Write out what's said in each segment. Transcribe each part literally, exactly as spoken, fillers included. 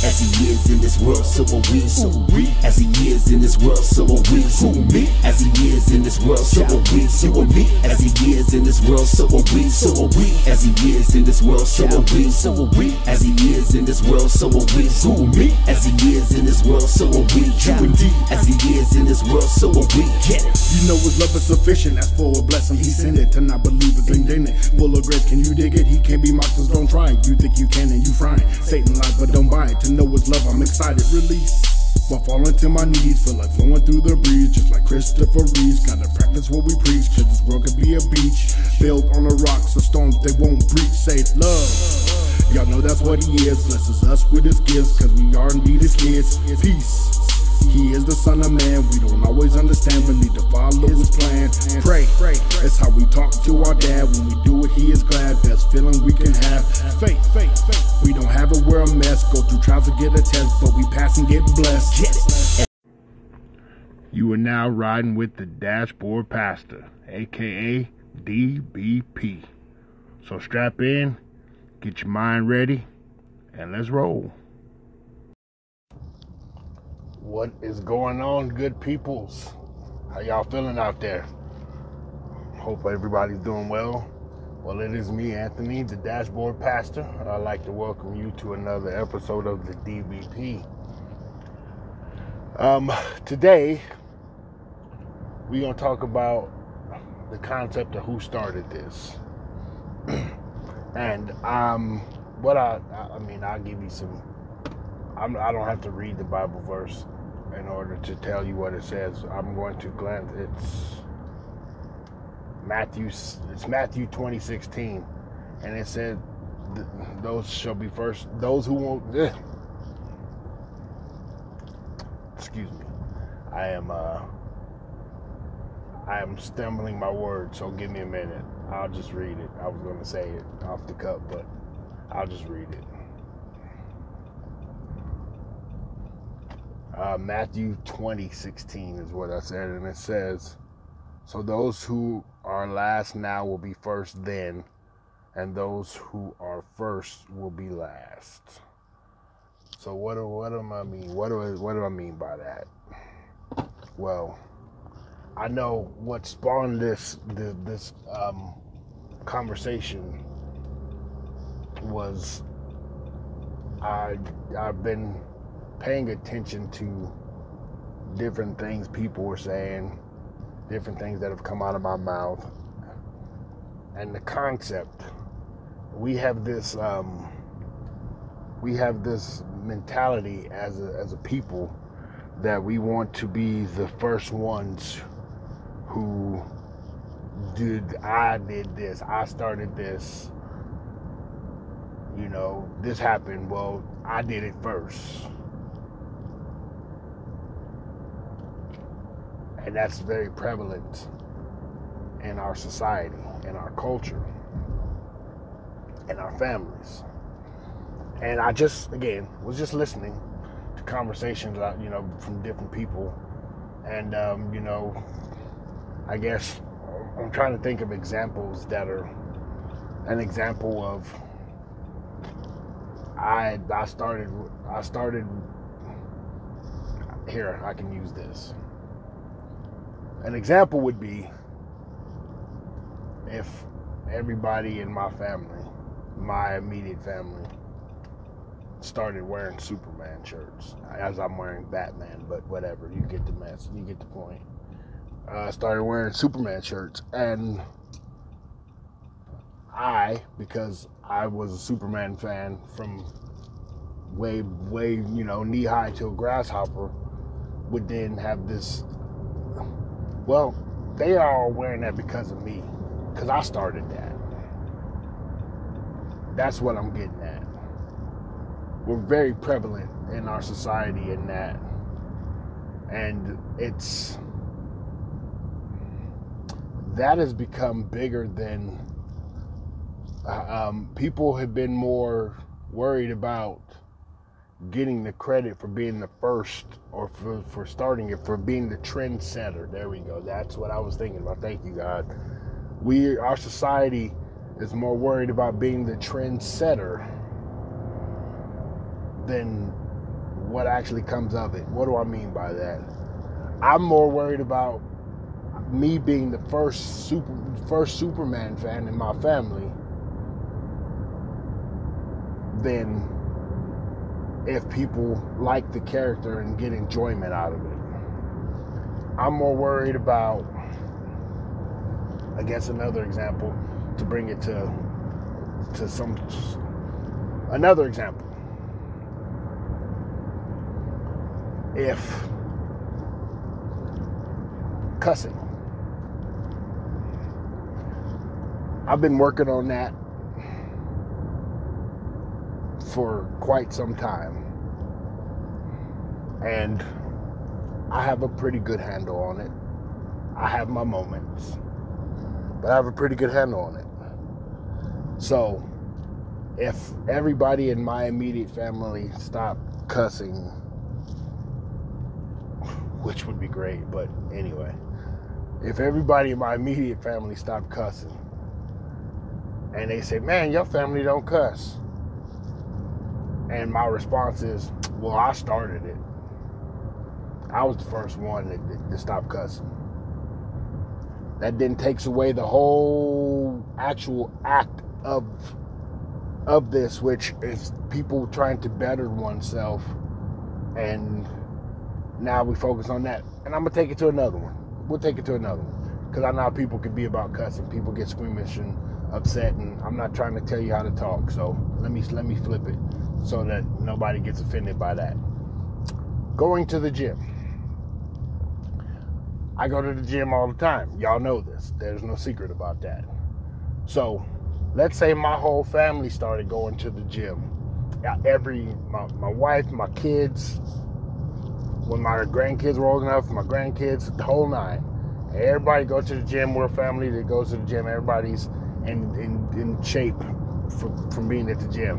As he is in this world, so are we. So are we. As he is in this world, so are we. So are me. As he is in this world, so are we. So are me. As he is in this world, so are we. So are we. As he is in this world, so are we. So are we. As he is in this world, so are we. So are me. As he is in this world, so are we. True indeed. As he is in this world, so are we. Get it. You know his love is sufficient. As for a blessing, he sent it. To not believe is indignant. Full of grace, can you dig it? He can't be mocked, so don't try it. You think you can and you frying. Satan lies, but don't buy it. To know his love, I'm excited. Release. While falling to my knees, feel like flowing through the breeze, just like Christopher Reeves. Gotta practice what we preach, cause this world could be a beach built on the rocks, so storms they won't breach. Say love. Y'all know that's what he is. Blesses us with his gifts, cause we are indeed his kids. Peace. He is the Son of Man. We don't always understand, but need to follow his plan. Pray. It's how we talk to our dad. When we do it, he is glad. Best feeling we can have. Faith. We don't have it, we're a mess. Go through trials to get a test, but we pass and get blessed. Get it. You are now riding with the Dashboard Pastor, aka D B P. So strap in, get your mind ready, and let's roll. What is going on, good peoples? How y'all feeling out there? Hope everybody's doing well. Well, it is me, Anthony, the Dashboard Pastor. I'd like to welcome you to another episode of the D B P. Um, today, we're going to talk about the concept of who started this. And um, what I, I mean, I'll give you some, I'm, I don't have to read the Bible verse in order to tell you what it says. I'm going to glance, it's Matthew, it's Matthew twenty sixteen, and it said, those shall be first, those who won't, eh. excuse me, I am, uh, I am stumbling my words, so give me a minute. I'll just read it. I was going to say it off the cuff, but I'll just read it. Uh, Matthew twenty sixteen is what I said, and it says, so those who are last now will be first then, and those who are first will be last. So what do what do I mean? What do I, what do I mean by that? Well, I know what spawned this this, this um, conversation was I I've been paying attention to different things people were saying, different things that have come out of my mouth, and the concept. We have this um, we have this mentality as a, as a people that we want to be the first ones who did. I did this. I started this. You know, this happened. Well, I did it first. And that's very prevalent in our society, in our culture, in our families. And I just, again, was just listening to conversations, you know, from different people. And, um, you know, I guess I'm trying to think of examples that are an example of I I started, I started, here, I can use this. An example would be if everybody in my family, my immediate family, started wearing Superman shirts, as I'm wearing Batman, but whatever, you get the mess, you get the point. I uh, started wearing Superman shirts, and I, because I was a Superman fan from way, way, you know, knee-high to a grasshopper, would then have this. Well, they are all wearing that because of me, because I started that. That's what I'm getting at. We're very prevalent in our society in that. And it's, that has become bigger than, uh, um, people have been more worried about getting the credit for being the first, or for, for starting it, for being the trendsetter. There we go. That's what I was thinking about. Thank you, God. We, our society is more worried about being the trendsetter than what actually comes of it. What do I mean by that? I'm more worried about me being the first super first Superman fan in my family than if people like the character and get enjoyment out of it. I'm more worried about, I guess another example to bring it to to some another example. If cussing, I've been working on that for quite some time, and I have a pretty good handle on it. I have my moments, but I have a pretty good handle on it. So if everybody in my immediate family stopped cussing, which would be great, but anyway, if everybody in my immediate family stopped cussing and they say, man, your family don't cuss, and my response is, well, I started it. I was the first one to, to stop cussing. That then takes away the whole actual act of of this, which is people trying to better oneself, and now we focus on that. And I'm gonna take it to another one. We'll take it to another one, because I know how people can be about cussing. People get squeamish and upset, and I'm not trying to tell you how to talk. So let me let me flip it so that nobody gets offended by that. Going to the gym. I go to the gym all the time. Y'all know this. There's no secret about that. So let's say my whole family started going to the gym. Every, my, my wife, my kids, when my grandkids were old enough, my grandkids, the whole nine. Everybody go to the gym. We're a family that goes to the gym. Everybody's in, in, in shape from, from being at the gym.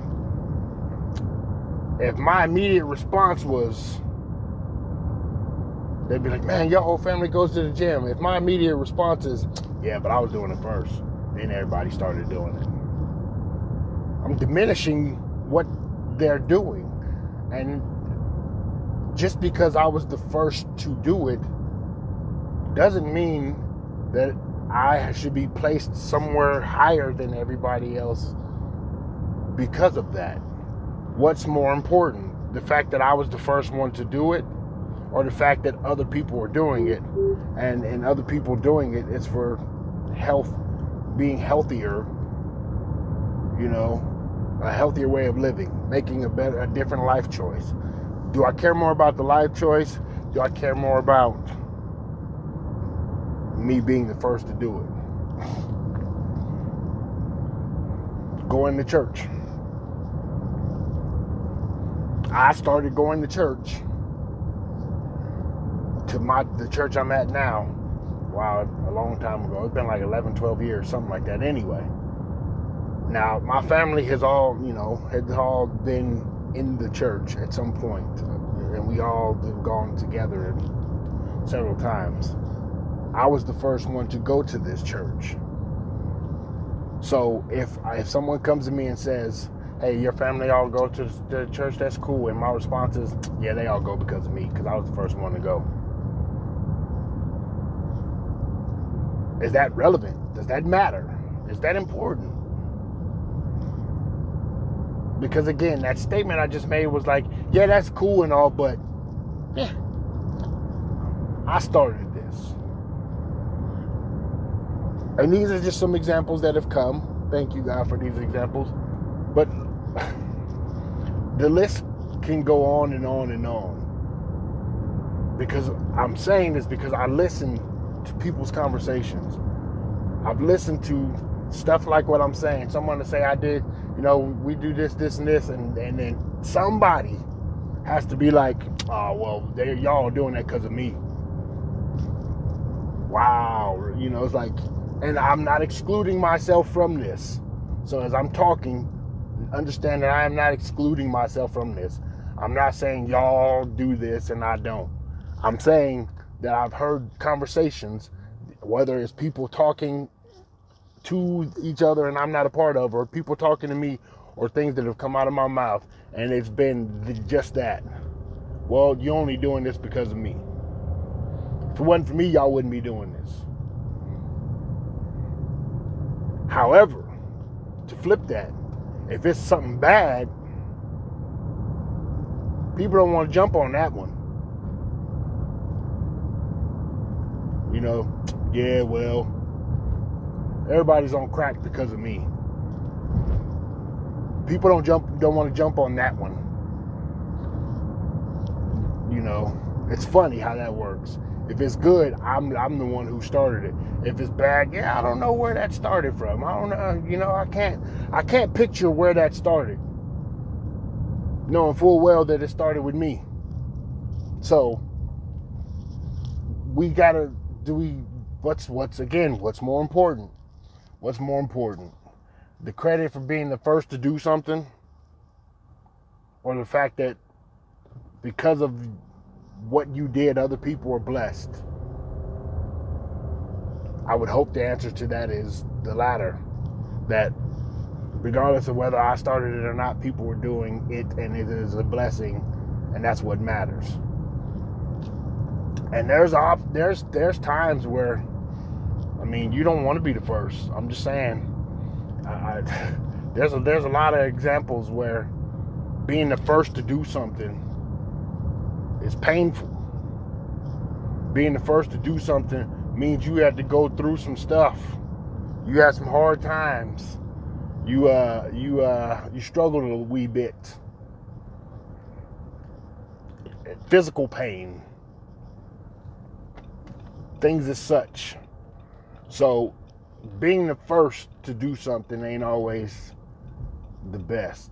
If my immediate response was, they'd be like, man, your whole family goes to the gym. If my immediate response is, yeah, but I was doing it first, then everybody started doing it. I'm diminishing what they're doing. And just because I was the first to do it doesn't mean that I should be placed somewhere higher than everybody else because of that. What's more important? The fact that I was the first one to do it, or the fact that other people are doing it, and, and other people doing it is for health, being healthier, you know, a healthier way of living, making a better, a different life choice. Do I care more about the life choice? Do I care more about me being the first to do it? Going to church. I started going to church, to my the church I'm at now. Wow, a long time ago. It's been like eleven, twelve years, something like that anyway. Now, my family has all, you know, has all been in the church at some point, and we all have gone together several times. I was the first one to go to this church. So if if someone comes to me and says, hey, your family all go to the church, that's cool, and my response is, yeah, they all go because of me, because I was the first one to go. Is that relevant? Does that matter? Is that important? Because again, that statement I just made was like, yeah, that's cool and all, but yeah, I started this. And these are just some examples that have come. Thank you, God, for these examples. But the list can go on and on and on. Because I'm saying this because I listen to people's conversations. I've listened to stuff like what I'm saying. Someone to say, I did, you know, we do this, this, and this, and, and then somebody has to be like, oh, well, they, y'all are doing that because of me. Wow. You know, it's like, and I'm not excluding myself from this. So as I'm talking, understand that I am not excluding myself from this. I'm not saying y'all do this and I don't. I'm saying that I've heard conversations, whether it's people talking to each other and I'm not a part of, or people talking to me, or things that have come out of my mouth, and it's been just that. Well, you're only doing this because of me. If it wasn't for me, y'all wouldn't be doing this. However, to flip that, if it's something bad, people don't want to jump on that one. You know, yeah, well, everybody's on crack because of me. People don't jump, don't want to jump on that one. You know, it's funny how that works. If it's good, I'm I'm the one who started it. If it's bad, yeah, I don't know where that started from. I don't know, you know, I can't I can't picture where that started, knowing full well that it started with me. So we gotta do we what's what's again what's more important? What's more important? The credit for being the first to do something, or the fact that because of what you did, other people were blessed? I would hope the answer to that is the latter. That regardless of whether I started it or not, people were doing it, and it is a blessing, and that's what matters. And there's op- there's there's times where, I mean, you don't want to be the first. I'm just saying. I, I, there's a there's a lot of examples where being the first to do something is painful. Being the first to do something means you had to go through some stuff. You had some hard times. You uh you uh you struggled a wee bit. Physical pain. Things as such. So being the first to do something ain't always the best.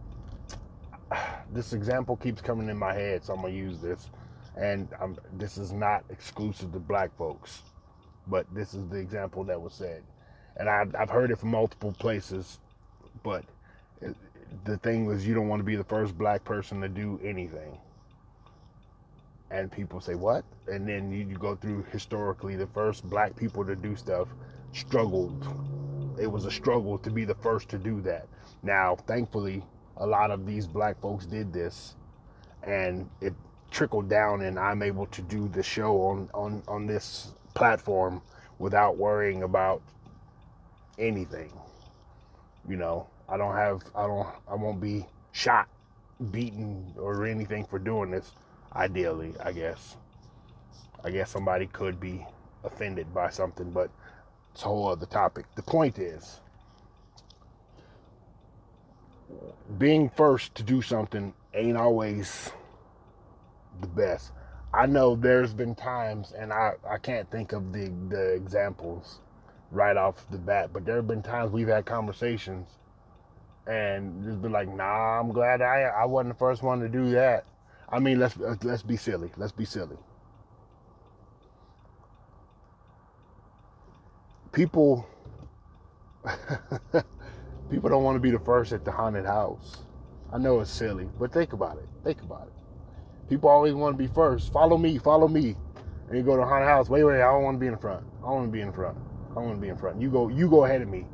This example keeps coming in my head, so I'm gonna use this. And I'm, this is not exclusive to black folks, but this is the example that was said. And I've, I've heard it from multiple places, but it, the thing was, you don't want to be the first black person to do anything. And people say, what? And then you, you go through historically, the first black people to do stuff struggled. It was a struggle to be the first to do that. Now, thankfully, a lot of these black folks did this, and it trickled down, and I'm able to do the show on, on, on this platform without worrying about anything. You know, I don't have, I don't, I won't be shot, beaten, or anything for doing this. Ideally, I guess. I guess somebody could be offended by something, but it's a whole other topic. The point is, being first to do something ain't always the best. I know there's been times, and I, I can't think of the, the examples right off the bat, but there have been times we've had conversations and just been like, nah, I'm glad I I wasn't the first one to do that. I mean, let's let's be silly. Let's be silly. People People don't want to be the first at the haunted house. I know it's silly, but think about it. Think about it. People always want to be first. Follow me, follow me. And you go to a haunted house. Wait, wait, I don't want to be in the front. I don't want to be in the front. I don't want to be in front. You go, you go ahead of me.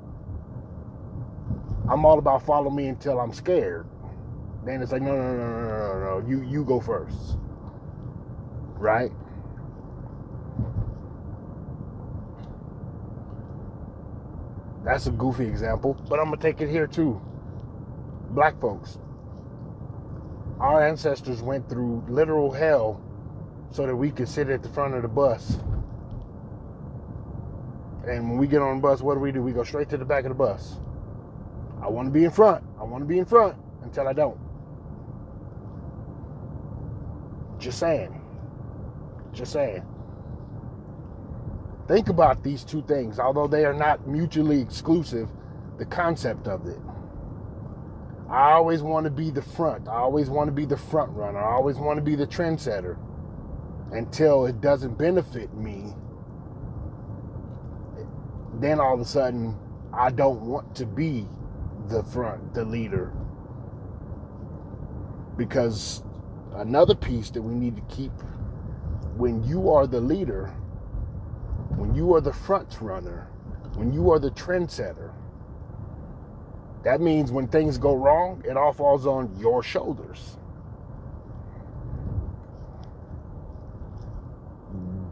I'm all about follow me until I'm scared. Then it's like, no, no, no, no, no, no, no. You, you go first. Right? That's a goofy example, but I'm going to take it here too. Black folks. Our ancestors went through literal hell so that we could sit at the front of the bus. And when we get on the bus, what do we do? We go straight to the back of the bus. I want to be in front. I want to be in front until I don't. Just saying. Just saying. Think about these two things. Although they are not mutually exclusive, the concept of it. I always want to be the front. I always want to be the front runner. I always want to be the trendsetter until it doesn't benefit me. Then all of a sudden, I don't want to be the front, the leader. Because another piece that we need to keep, when you are the leader, when you are the front runner, when you are the trendsetter, that means when things go wrong, it all falls on your shoulders.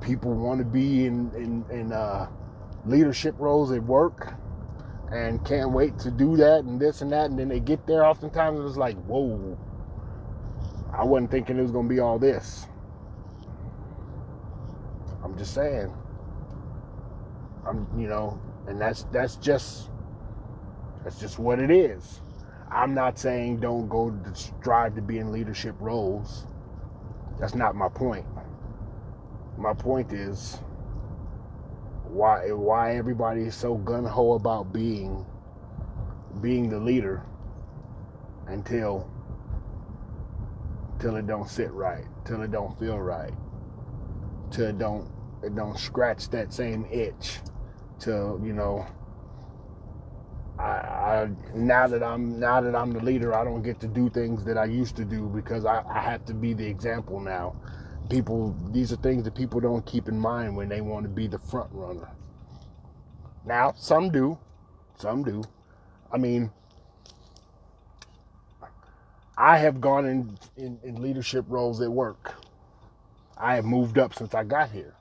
people want to be in, in, in uh, leadership roles at work and can't wait to do that and this and that. And then they get there, oftentimes it's like, whoa, I wasn't thinking it was going to be all this. I'm just saying. I'm, you know, and that's that's just that's just what it is. I'm not saying don't go to strive to be in leadership roles. That's not my point. My point is why why everybody is so gung-ho about being being the leader until till it don't sit right, till it don't feel right, till it don't it don't scratch that same itch. Till, you know, I, I now that I'm now that I'm the leader, I don't get to do things that I used to do because I, I have to be the example now. People, these are things that people don't keep in mind when they want to be the front runner. Now, some do, some do. I mean, I have gone in, in, in leadership roles at work. I have moved up since I got here.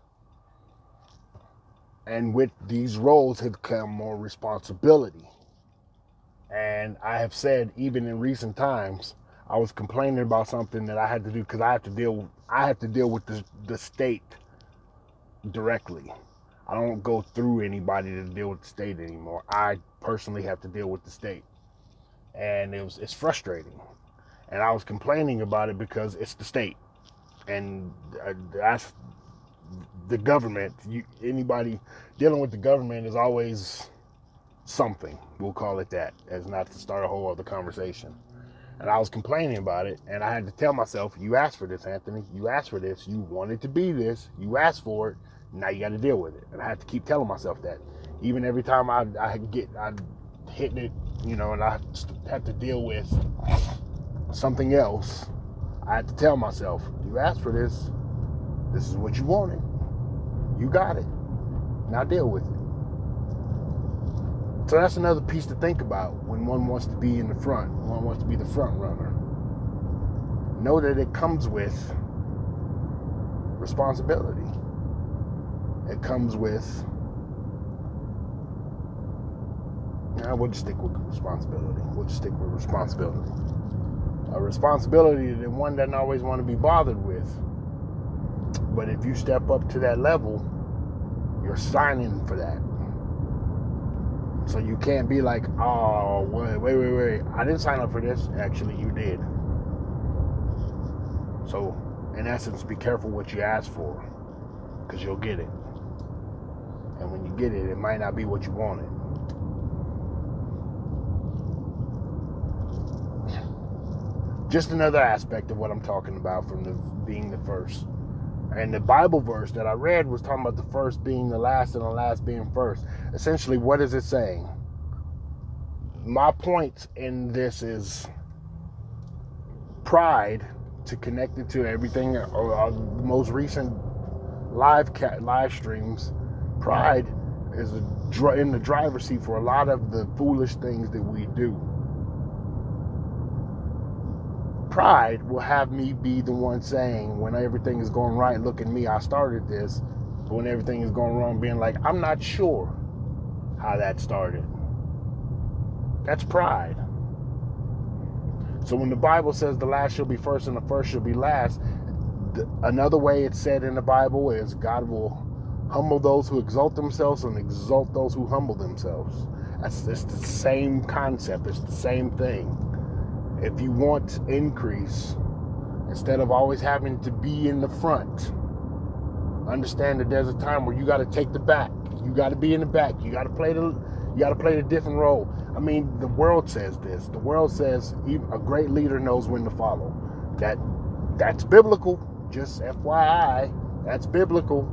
And with these roles have come more responsibility. And I have said, even in recent times, I was complaining about something that I had to do because I have to deal. I have to deal with the, the state directly. I don't go through anybody to deal with the state anymore. I personally have to deal with the state, and it was it's frustrating. And I was complaining about it because it's the state, and that's the government. You, anybody dealing with the government is always something. We'll call it that, as not to start a whole other conversation. And I was complaining about it, and I had to tell myself, you asked for this, Anthony. You asked for this. You wanted to be this. You asked for it. Now you got to deal with it. And I had to keep telling myself that. Even every time I I get I hit it, you know, and I have to deal with something else, I had to tell myself, you asked for this. This is what you wanted. You got it. Now deal with it. So that's another piece to think about when one wants to be in the front, one wants to be the front runner. Know that it comes with responsibility. It comes with, nah, we'll just stick with responsibility. We'll just stick with responsibility. A responsibility that one doesn't always want to be bothered with. But if you step up to that level, you're signing for that. So you can't be like, oh, wait, wait, wait, wait. I didn't sign up for this. Actually, you did. So, in essence, be careful what you ask for, because you'll get it. And when you get it, it might not be what you wanted. Just another aspect of what I'm talking about from the being the first. And the Bible verse that I read was talking about the first being the last and the last being first. Essentially, what is it saying? My point in this is pride, to connect it to everything, or uh, the most recent live cat live streams. Pride is a, in the driver's seat for a lot of the foolish things that we do. Pride will have me be the one saying, when everything is going right, look at me, I started this. But when everything is going wrong, being like, I'm not sure how that started. That's pride. So when the Bible says the last shall be first and the first shall be last, th- another way it's said in the Bible is God will humble those who exalt themselves and exalt those who humble themselves. That's it's the same concept. It's the same thing. If you want increase, instead of always having to be in the front, understand that there's a time where you got to take the back. You got to be in the back. You got to play the, you got to play the different role. I mean, the world says this. The world says a great leader knows when to follow. That, that's biblical. Just F Y I, that's biblical.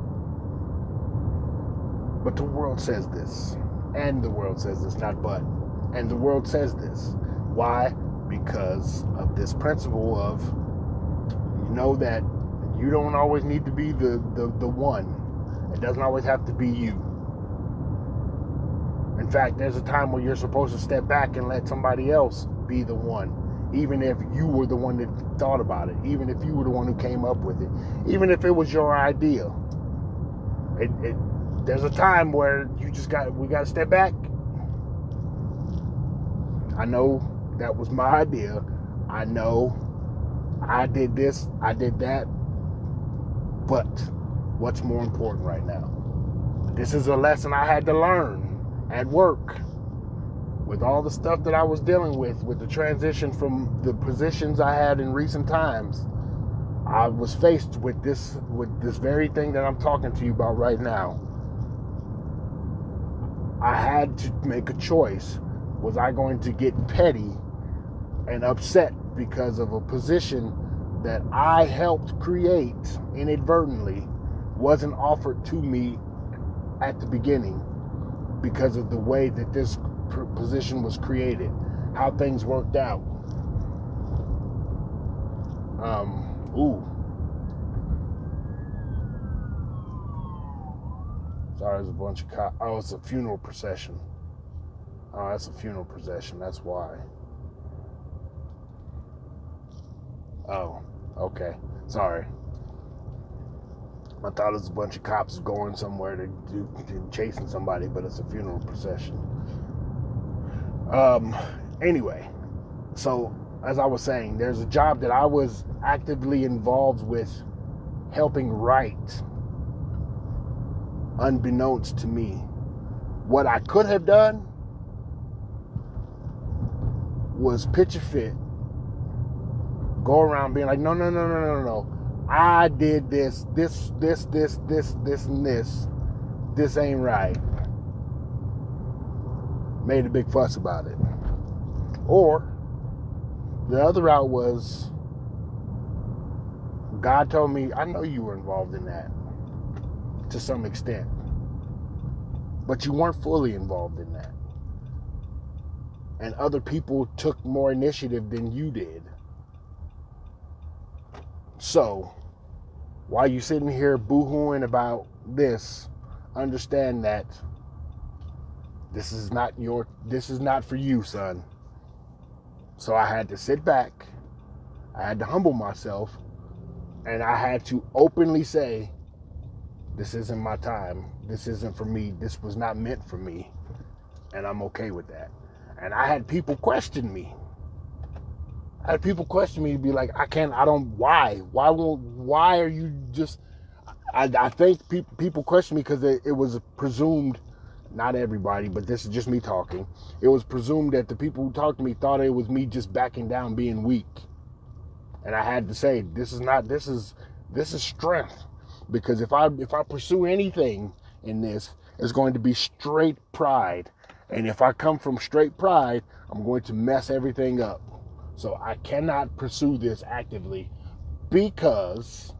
But the world says this, and the world says this, not but. And the world says this. Why? Because of this principle of, you know, that you don't always need to be the, the, the one. It doesn't always have to be you. In fact, there's a time where you're supposed to step back and let somebody else be the one. Even if you were the one that thought about it. Even if you were the one who came up with it. Even if it was your idea. it, it there's a time where you just got we got to step back. I know that was my idea. I know I did this, I did that. But what's more important right now? This is a lesson I had to learn at work with all the stuff that I was dealing with, with the transition from the positions I had in recent times. I was faced with this, with this very thing that I'm talking to you about right now. I had to make a choice. Was I going to get petty and upset because of a position that I helped create inadvertently wasn't offered to me at the beginning because of the way that this position was created, how things worked out? Um, ooh. Sorry, there's a bunch of cops. Oh, it's a funeral procession. Oh, that's a funeral procession. That's why. Oh, okay. Sorry. I thought it was a bunch of cops going somewhere to do to chasing somebody, but it's a funeral procession. Um. Anyway, so as I was saying, there's a job that I was actively involved with helping write, unbeknownst to me. What I could have done was pitch a fit, go around being like, no, no, no, no, no, no. I did this, this, this, this, this, this, and this. This ain't right. Made a big fuss about it. Or the other route was, God told me, I know you were involved in that to some extent, but you weren't fully involved in that. And other people took more initiative than you did. So, while you're sitting here boo-hooing about this, understand that this is not your, this is not for you, son. So I had to sit back, I had to humble myself, and I had to openly say, this isn't my time, this isn't for me, this was not meant for me, and I'm okay with that. And I had people question me. I had people question me to be like, I can't, I don't, why? Why won't, why are you just, I, I think pe- people question me because it, it was presumed, not everybody, but this is just me talking. It was presumed that the people who talked to me thought it was me just backing down, being weak. And I had to say, this is not, this is, this is strength. Because if I, if I pursue anything in this, it's going to be straight pride. And if I come from straight pride, I'm going to mess everything up. So I cannot pursue this actively because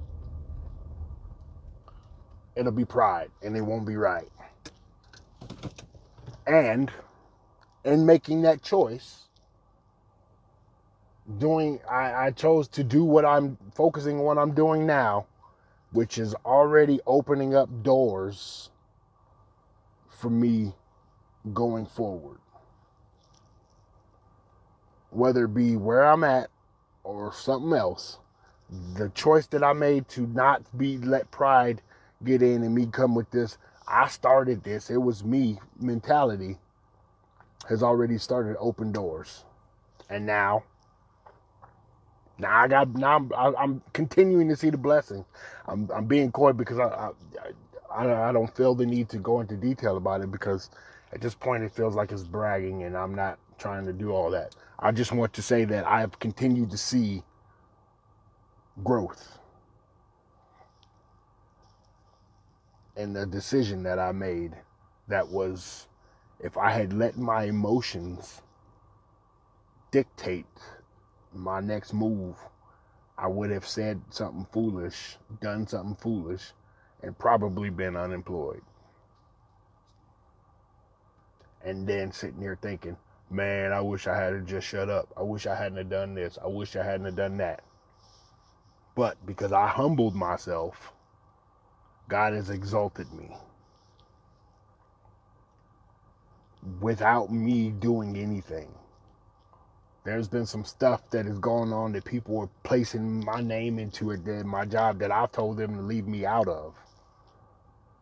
it'll be pride and it won't be right. And in making that choice, doing, I, I chose to do what I'm focusing on what I'm doing now, which is already opening up doors for me going forward. Whether it be where I'm at or something else, the choice that I made to not be let pride get in and me come with this, I started this, it was me mentality, has already started to open doors. And now, now I got, now I'm, I'm continuing to see the blessing. I'm, I'm being coy because I, I, I, I don't feel the need to go into detail about it because at this point it feels like it's bragging and I'm not trying to do all that. I just want to say that I have continued to see growth in the decision that I made. That was, if I had let my emotions dictate my next move, I would have said something foolish, done something foolish, and probably been unemployed. And then sitting here thinking, man, I wish I had just shut up. I wish I hadn't have done this. I wish I hadn't have done that. But because I humbled myself, God has exalted me without me doing anything. There's been some stuff that has gone on that people are placing my name into it, that my job that I've told them to leave me out of.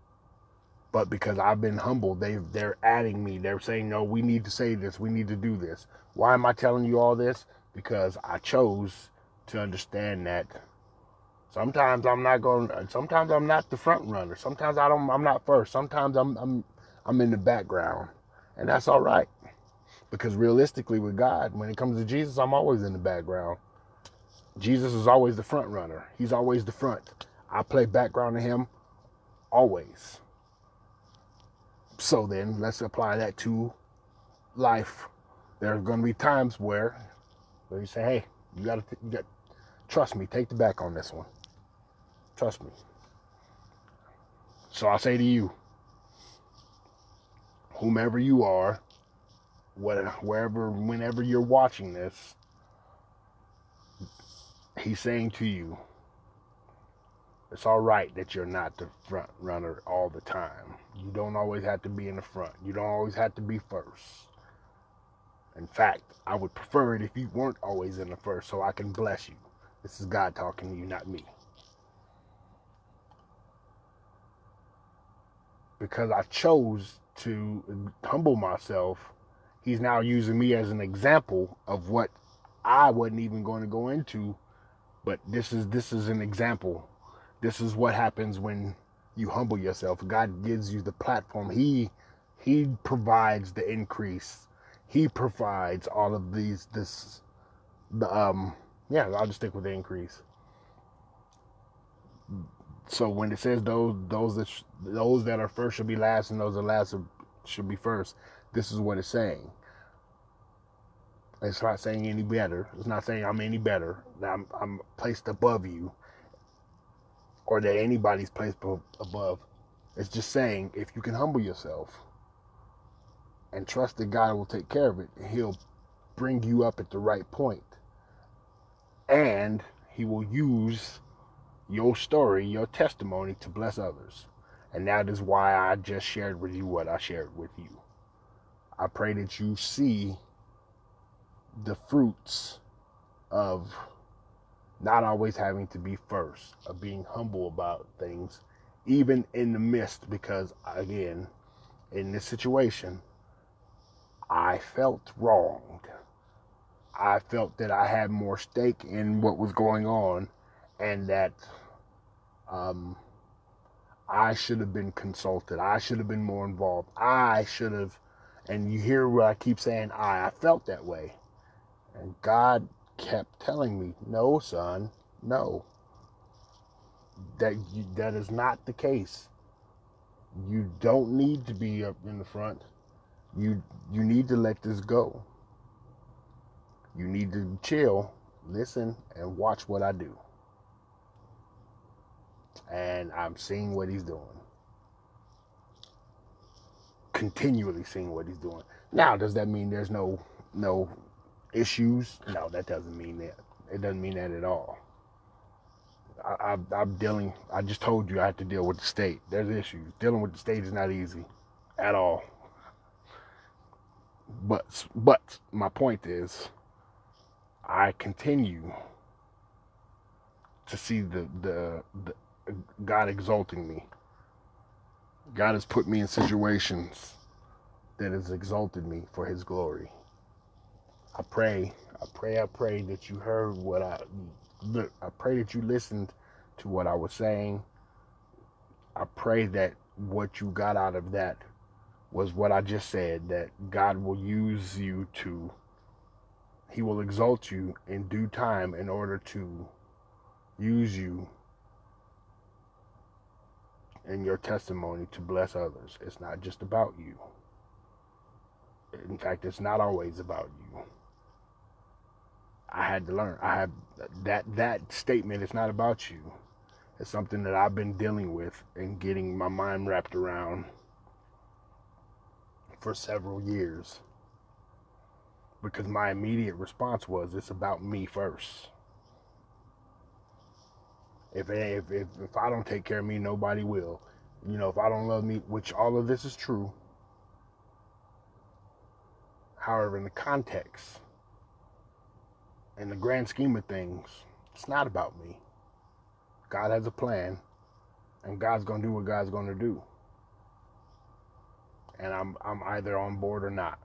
But because I've been humble, they they're adding me. They're saying, no, we need to say this. We need to do this. Why am I telling you all this? Because I chose to understand that sometimes I'm not going. Sometimes I'm not the front runner. Sometimes I don't. I'm not first. Sometimes I'm I'm I'm in the background, and that's all right. Because realistically, with God, when it comes to Jesus, I'm always in the background. Jesus is always the front runner. He's always the front. I play background to him always. So then, let's apply that to life. There are going to be times where, where you say, "Hey, you got to, you got, trust me. Take the back on this one. Trust me." So I say to you, whomever you are, whatever, wherever, whenever you're watching this, he's saying to you, it's all right that you're not the front runner all the time. You don't always have to be in the front. You don't always have to be first. In fact, I would prefer it if you weren't always in the first so I can bless you. This is God talking to you, not me. Because I chose to humble myself, he's now using me as an example of what I wasn't even going to go into. But this is this is an example. This is what happens when you humble yourself. God gives you the platform. He He provides the increase. He provides all of these. This the um yeah. I'll just stick with the increase. So when it says those those that sh- those that are first should be last, and those that are last should be first, this is what it's saying. It's not saying any better. It's not saying I'm any better. That I'm I'm placed above you, or that anybody's placed above. It's just saying if you can humble yourself and trust that God will take care of it, he'll bring you up at the right point. And he will use your story, your testimony to bless others. And that is why I just shared with you what I shared with you. I pray that you see the fruits of not always having to be first, of being humble about things, even in the midst, because again, in this situation, I felt wronged. I felt that I had more stake in what was going on, and that um, I should have been consulted. I should have been more involved. I should have, and you hear what I keep saying, I, I felt that way. And God kept telling me, no, son, no. That you, that is not the case. You don't need to be up in the front. You you need to let this go. You need to chill, listen, and watch what I do. And I'm seeing what he's doing. Continually seeing what he's doing. Now, does that mean there's no no issues? No, that doesn't mean that. It doesn't mean that at all. I, I, I'm dealing, I just told you I have to deal with the state. There's issues. Dealing with the state is not easy at all. But, but my point is, I continue to see the, the, the God exalting me. God has put me in situations that has exalted me for his glory. I pray, I pray, I pray that you heard what I, I pray that you listened to what I was saying. I pray that what you got out of that was what I just said, that God will use you to, he will exalt you in due time in order to use you in your testimony to bless others. It's not just about you. In fact, it's not always about you. I had to learn. I have that that statement is not about you. It's something that I've been dealing with and getting my mind wrapped around for several years. Because my immediate response was, it's about me first. If, if if if I don't take care of me, nobody will. You know, if I don't love me, which all of this is true. However, in the context, in the grand scheme of things, it's not about me. God has a plan, and God's going to do what God's going to do. and I'm I'm either on board or not.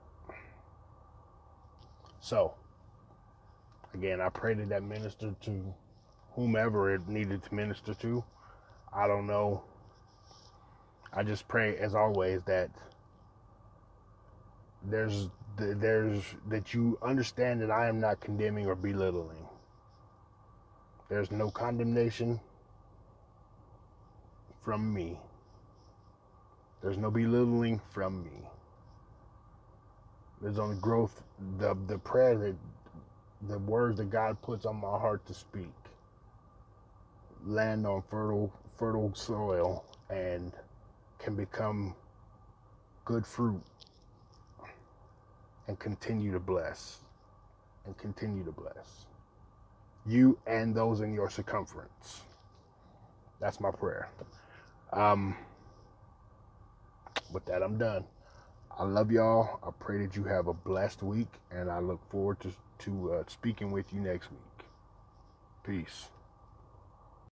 So, again, I pray that that ministered to whomever it needed to minister to. I don't know. I just pray, as always, that there's there's that you understand that I am not condemning or belittling. There's no condemnation from me. There's no belittling from me. There's only growth. The the prayer that the words that God puts on my heart to speak land on fertile fertile soil and can become good fruit and continue to bless and continue to bless you and those in your circumference. That's my prayer. Um, with that, I'm done. I love y'all. I pray that you have a blessed week, and I look forward to, to uh, speaking with you next week. Peace.